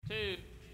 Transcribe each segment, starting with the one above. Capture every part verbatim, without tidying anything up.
two.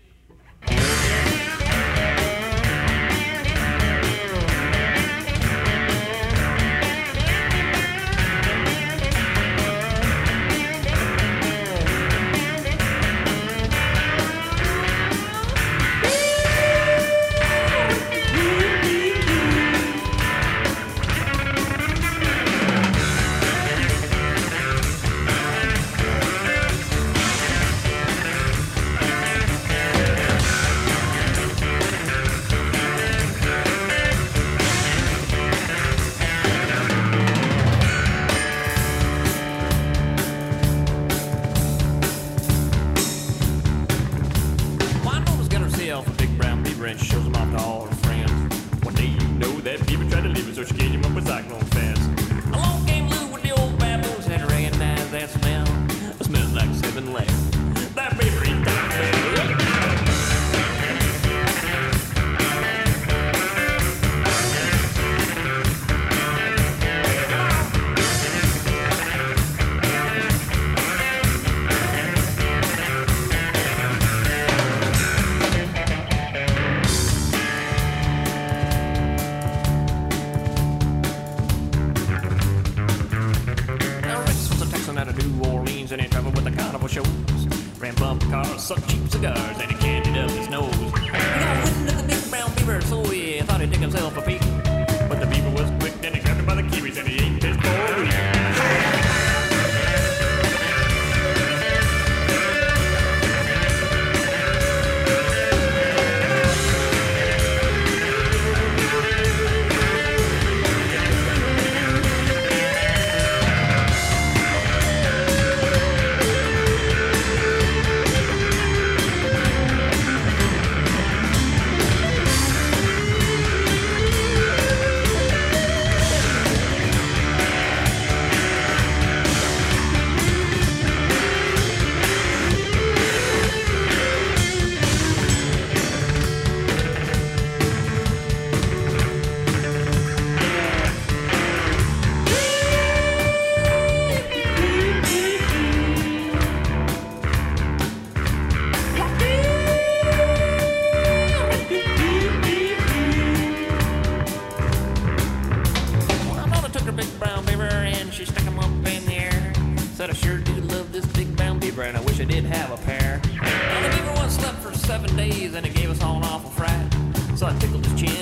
A big brown beaver and she shows him off to all her friends. One day you know that beaver tried to leave him, so she gave him up with cyclone fence. Along came Lou with the old baboons and recognized that smell. It smells like seven legs. That beaver he died, baby. Out of New Orleans and he traveled with the carnival shows. Ran bumper cars, sucked cheap cigars, and he candied up his nose. He got wind of the big brown beaver, so he thought he'd dig himself a peek. But the beaver was quick, then he grabbed him by the kiwis and he ate his boy. She stuck him up in the air. Said I sure do love this big brown beaver and I wish I did have a pair. Now the beaver once slept for seven days and it gave us all an awful fright. So I tickled his chin